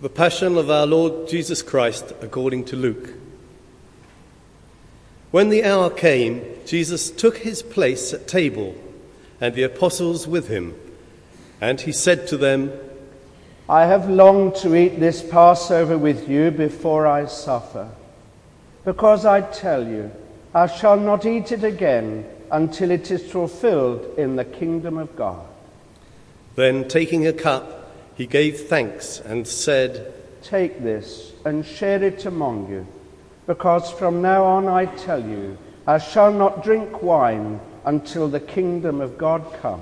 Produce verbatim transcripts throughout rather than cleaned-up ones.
The Passion of our Lord Jesus Christ according to Luke. When the hour came, Jesus took his place at table, and the apostles with him. And he said to them, I have longed to eat this Passover with you before I suffer, because I tell you, I shall not eat it again until it is fulfilled in the kingdom of God. Then, taking a cup, he gave thanks and said, Take this and share it among you, because from now on I tell you, I shall not drink wine until the kingdom of God comes.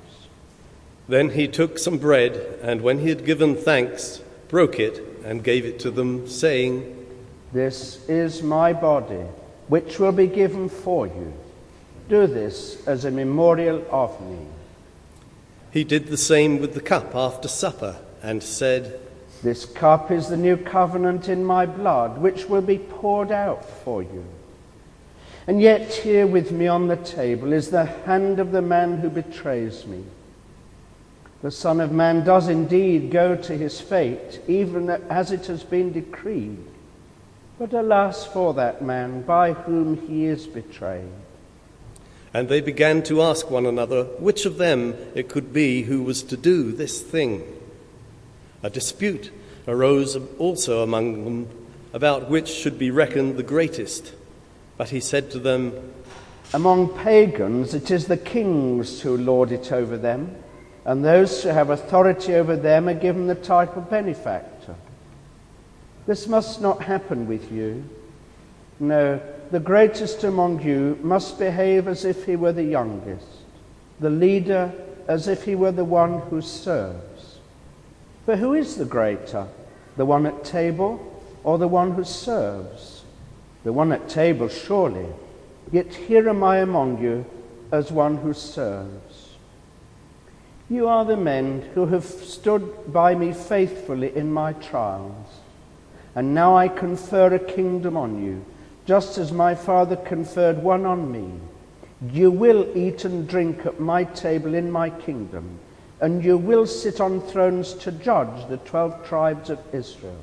Then he took some bread, and when he had given thanks, broke it and gave it to them, saying, This is my body, which will be given for you. Do this as a memorial of me. He did the same with the cup after supper, and said, This cup is the new covenant in my blood, which will be poured out for you. And yet here with me on the table is the hand of the man who betrays me. The Son of Man does indeed go to his fate, even as it has been decreed. But alas for that man by whom he is betrayed. And they began to ask one another which of them it could be who was to do this thing. A dispute arose also among them about which should be reckoned the greatest. But he said to them, Among pagans it is the kings who lord it over them, and those who have authority over them are given the title of benefactor. This must not happen with you. No, the greatest among you must behave as if he were the youngest, the leader as if he were the one who serves. For who is the greater, the one at table or the one who serves? The one at table, surely. Yet here am I among you as one who serves. You are the men who have stood by me faithfully in my trials, and now I confer a kingdom on you, just as my Father conferred one on me. You will eat and drink at my table in my kingdom, and you will sit on thrones to judge the twelve tribes of Israel.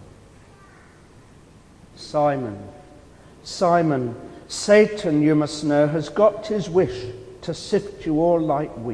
Simon, Simon, Satan, you must know, has got his wish to sift you all like wheat.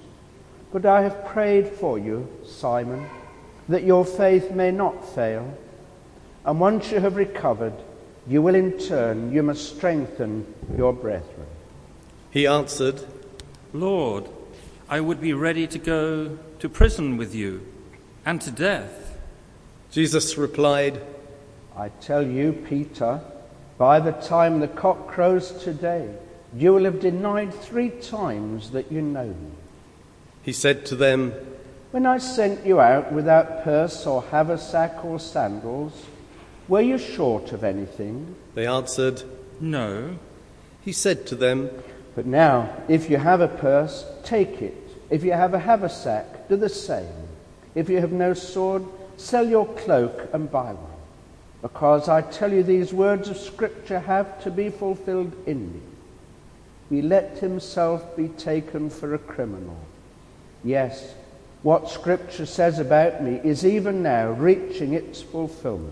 But I have prayed for you, Simon, that your faith may not fail. And once you have recovered, you will in turn, you must strengthen your brethren. He answered, Lord, I would be ready to go to prison with you and to death. Jesus replied, I tell you, Peter, by the time the cock crows today, you will have denied three times that you know me. He said to them, When I sent you out without purse or haversack or sandals, were you short of anything? They answered, No. He said to them, But now, if you have a purse, take it. If you have a haversack, do the same. If you have no sword, sell your cloak and buy one. Because I tell you, these words of Scripture have to be fulfilled in me. He let himself be taken for a criminal. Yes, what Scripture says about me is even now reaching its fulfillment.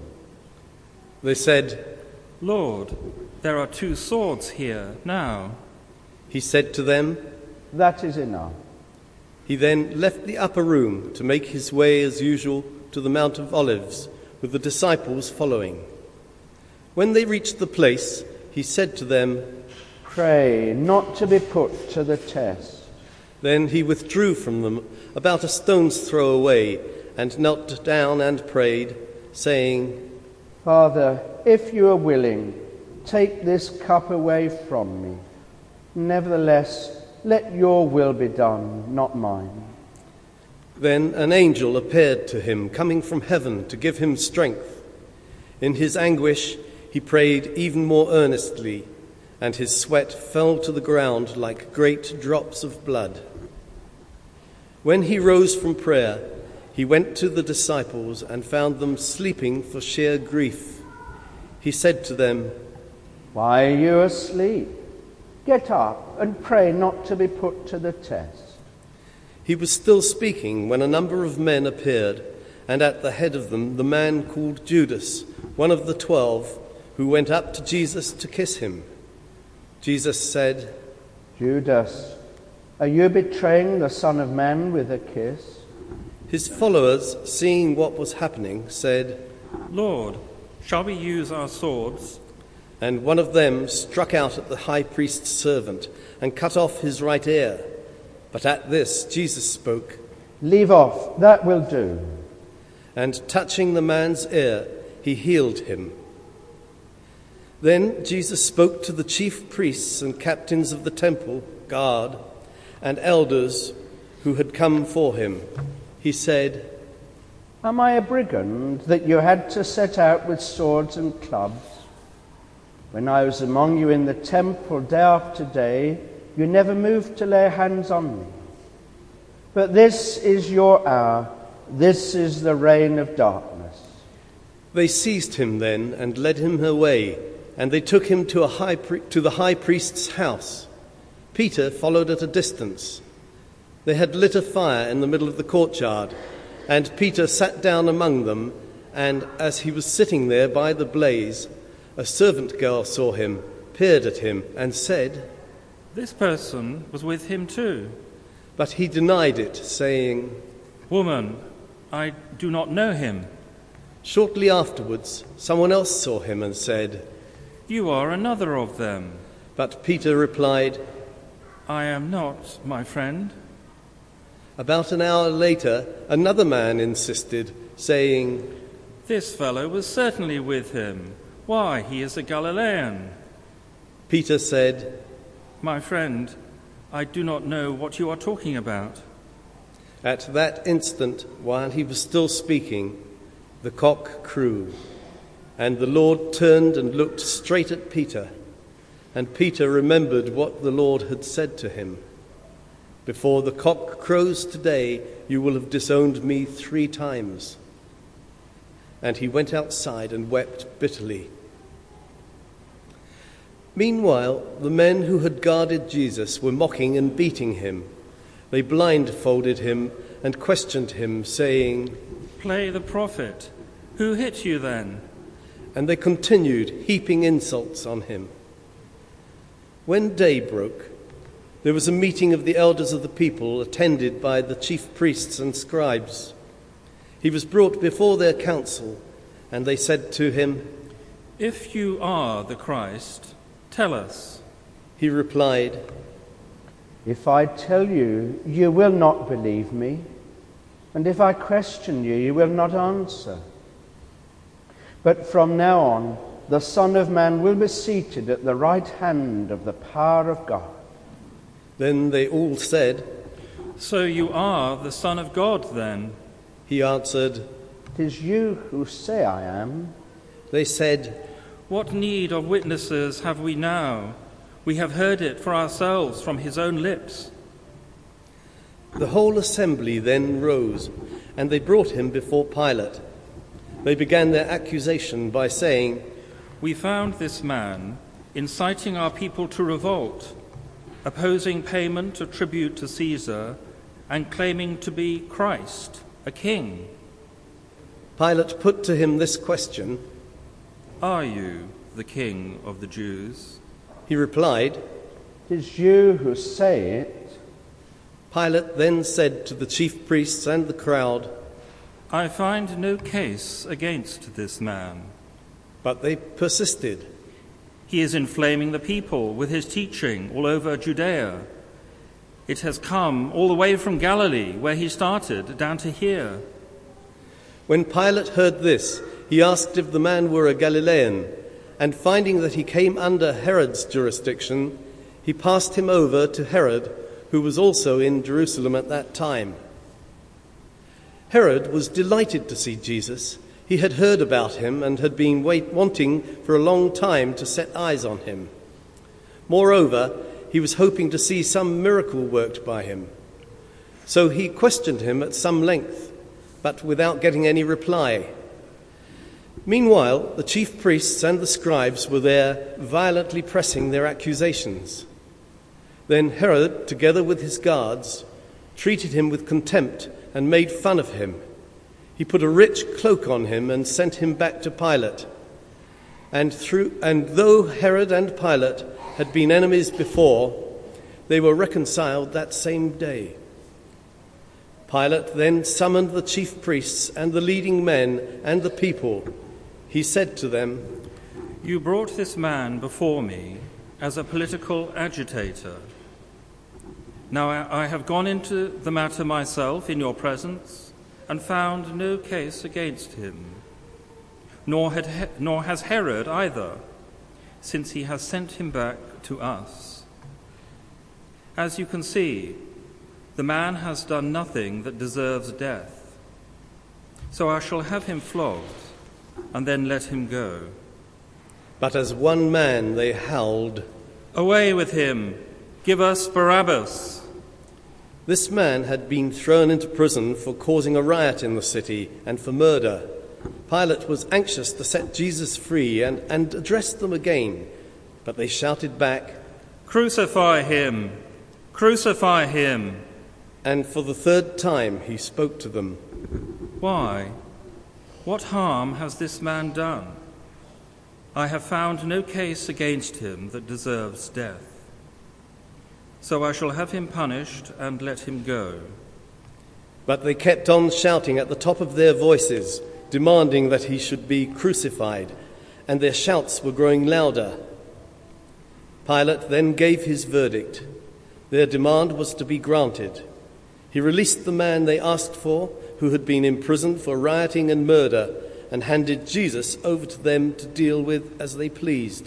They said, Lord, there are two swords here now. He said to them, That is enough. He then left the upper room to make his way as usual to the Mount of Olives, with the disciples following. When they reached the place, he said to them, Pray not to be put to the test. Then he withdrew from them about a stone's throw away, and knelt down and prayed, saying, Father, if you are willing, take this cup away from me. Nevertheless, let your will be done, not mine. Then an angel appeared to him, coming from heaven to give him strength. In his anguish, he prayed even more earnestly, and his sweat fell to the ground like great drops of blood. When he rose from prayer, he went to the disciples and found them sleeping for sheer grief. He said to them, Why are you asleep? Get up and pray not to be put to the test. He was still speaking when a number of men appeared and at the head of them the man called Judas, one of the twelve, who went up to Jesus to kiss him. Jesus said, "Judas, are you betraying the Son of Man with a kiss?" His followers, seeing what was happening, said, "Lord, shall we use our swords?" And one of them struck out at the high priest's servant and cut off his right ear. But at this Jesus spoke, "Leave off, that will do." And touching the man's ear, he healed him. Then Jesus spoke to the chief priests and captains of the temple guard and elders who had come for him. He said, "Am I a brigand that you had to set out with swords and clubs? When I was among you in the temple day after day, you never moved to lay hands on me. But this is your hour, this is the reign of darkness." They seized him then and led him away, and they took him to, a high pri- to the high priest's house. Peter followed at a distance. They had lit a fire in the middle of the courtyard, and Peter sat down among them, and as he was sitting there by the blaze, a servant girl saw him, peered at him, and said, "This person was with him too." But he denied it, saying, "Woman, I do not know him." Shortly afterwards, someone else saw him and said, "You are another of them." But Peter replied, "I am not, my friend." About an hour later, another man insisted, saying, "This fellow was certainly with him. Why, he is a Galilean." Peter said, "My friend, I do not know what you are talking about." At that instant, while he was still speaking, the cock crew, and the Lord turned and looked straight at Peter, and Peter remembered what the Lord had said to him, "Before the cock crows today, you will have disowned me three times." And he went outside and wept bitterly. Meanwhile, the men who had guarded Jesus were mocking and beating him. They blindfolded him and questioned him, saying, "Play the prophet. Who hit you then?" And they continued heaping insults on him. When day broke, there was a meeting of the elders of the people, attended by the chief priests and scribes. He was brought before their council, and they said to him, "If you are the Christ, tell us." He replied, "If I tell you, you will not believe me, and if I question you, you will not answer. But from now on, the Son of Man will be seated at the right hand of the power of God." Then they all said, "So you are the Son of God, then?" He answered, "It is you who say I am." They said, "What need of witnesses have we now? We have heard it for ourselves from his own lips." The whole assembly then rose, and they brought him before Pilate. They began their accusation by saying, "We found this man inciting our people to revolt, opposing payment of tribute to Caesar, and claiming to be Christ, a king." Pilate put to him this question, "Are you the king of the Jews?" He replied, "It is you who say it." Pilate then said to the chief priests and the crowd, "I find no case against this man." But they persisted. "He is inflaming the people with his teaching all over Judea. It has come all the way from Galilee, where he started, down to here." When Pilate heard this, he asked if the man were a Galilean, and finding that he came under Herod's jurisdiction, he passed him over to Herod, who was also in Jerusalem at that time. Herod was delighted to see Jesus. He had heard about him and had been wait- wanting for a long time to set eyes on him. Moreover, he was hoping to see some miracle worked by him. So he questioned him at some length, but without getting any reply. Meanwhile, the chief priests and the scribes were there, violently pressing their accusations. Then Herod, together with his guards, treated him with contempt and made fun of him. He put a rich cloak on him and sent him back to Pilate. And through and though Herod and Pilate had been enemies before, they were reconciled that same day. Pilate then summoned the chief priests and the leading men and the people. He said to them, "You brought this man before me as a political agitator. Now I have gone into the matter myself in your presence and found no case against him, nor, had he- nor has Herod either, since he has sent him back to us. As you can see, the man has done nothing that deserves death. So I shall have him flogged and then let him go." But as one man they howled, "Away with him! Give us Barabbas!" This man had been thrown into prison for causing a riot in the city and for murder. Pilate was anxious to set Jesus free and, and address them again, but they shouted back, "Crucify him! Crucify him!" And for the third time he spoke to them. "Why? What harm has this man done? I have found no case against him that deserves death. So I shall have him punished and let him go." But they kept on shouting at the top of their voices, demanding that he should be crucified, and their shouts were growing louder. Pilate then gave his verdict. Their demand was to be granted. He released the man they asked for, who had been imprisoned for rioting and murder, and handed Jesus over to them to deal with as they pleased.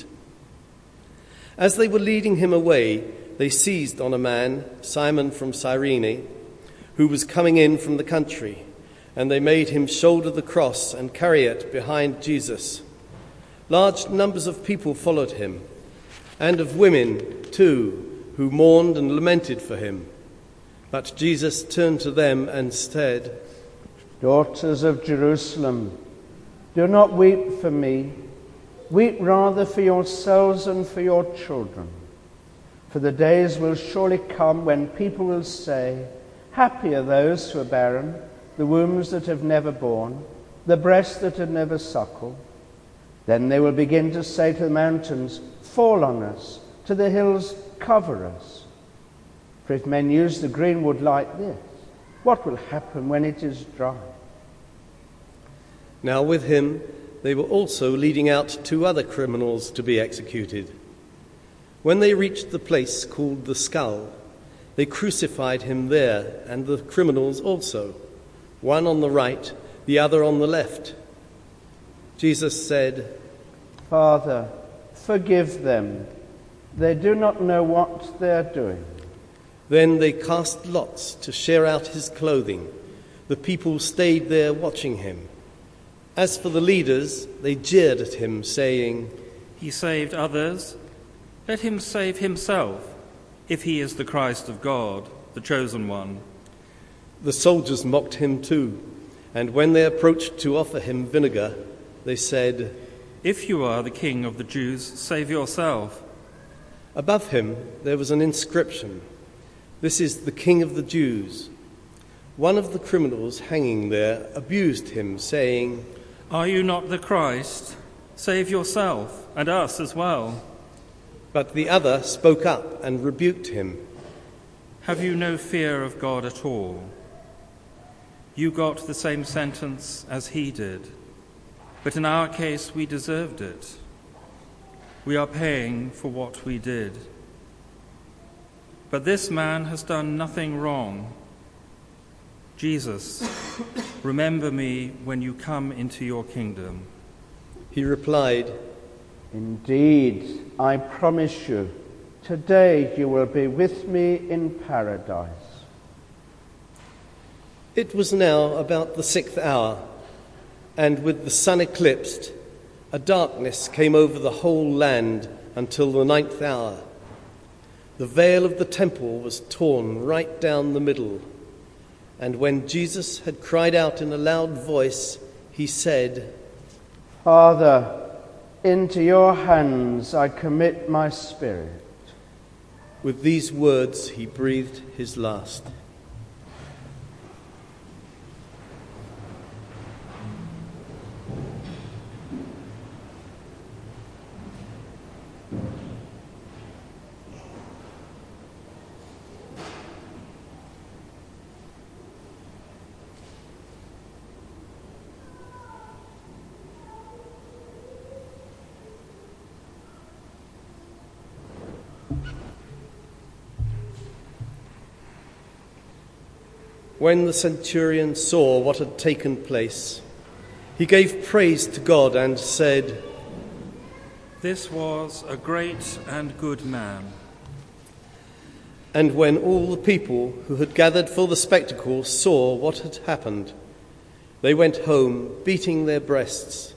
As they were leading him away, they seized on a man, Simon from Cyrene, who was coming in from the country, and they made him shoulder the cross and carry it behind Jesus. Large numbers of people followed him, and of women too, who mourned and lamented for him. But Jesus turned to them and said, "Daughters of Jerusalem, do not weep for me. Weep rather for yourselves and for your children. For the days will surely come when people will say, 'Happy are those who are barren, the wombs that have never borne, the breasts that have never suckled.' Then they will begin to say to the mountains, 'Fall on us,' to the hills, 'Cover us.' For if men use the green wood like this, what will happen when it is dry?" Now with him they were also leading out two other criminals to be executed. When they reached the place called the Skull, they crucified him there, and the criminals also, one on the right, the other on the left. Jesus said, "Father, forgive them. They do not know what they are doing." Then they cast lots to share out his clothing. The people stayed there watching him. As for the leaders, they jeered at him, saying, "He saved others. Let him save himself, if he is the Christ of God, the chosen one." The soldiers mocked him too, and when they approached to offer him vinegar, they said, "If you are the King of the Jews, save yourself." Above him there was an inscription, "This is the King of the Jews." One of the criminals hanging there abused him, saying, "Are you not the Christ? Save yourself and us as well." But the other spoke up and rebuked him. "Have you no fear of God at all? You got the same sentence as he did, but in our case we deserved it. We are paying for what we did. But this man has done nothing wrong. Jesus, remember me when you come into your kingdom." He replied, "Indeed, I promise you, today you will be with me in paradise." It was now about the sixth hour, and with the sun eclipsed, a darkness came over the whole land until the ninth hour. The veil of the temple was torn right down the middle, and when Jesus had cried out in a loud voice, he said, "Father, into your hands I commit my spirit." With these words he breathed his last. When the centurion saw what had taken place, he gave praise to God and said, "This was a great and good man." And when all the people who had gathered for the spectacle saw what had happened, they went home, beating their breasts.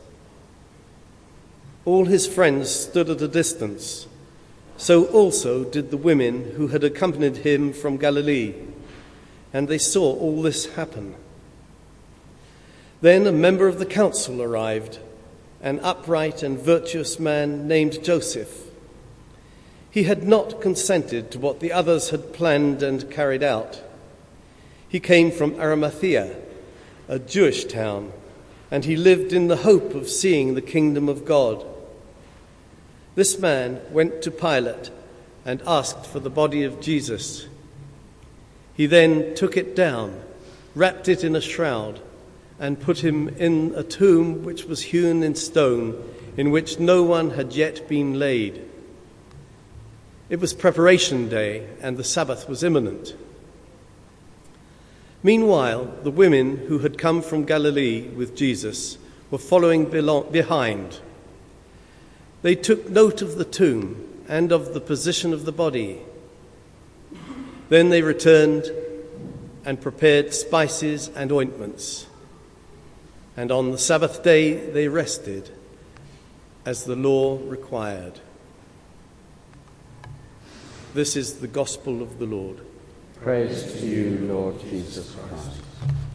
All his friends stood at a distance. So also did the women who had accompanied him from Galilee, and they saw all this happen. Then a member of the council arrived, an upright and virtuous man named Joseph. He had not consented to what the others had planned and carried out. He came from Arimathea, a Jewish town, and he lived in the hope of seeing the kingdom of God. This man went to Pilate and asked for the body of Jesus. He then took it down, wrapped it in a shroud, and put him in a tomb which was hewn in stone, in which no one had yet been laid. It was preparation day, and the Sabbath was imminent. Meanwhile, the women who had come from Galilee with Jesus were following behind. They took note of the tomb and of the position of the body. Then they returned and prepared spices and ointments. And on the Sabbath day they rested, as the law required. This is the gospel of the Lord. Praise to you, Lord Jesus Christ.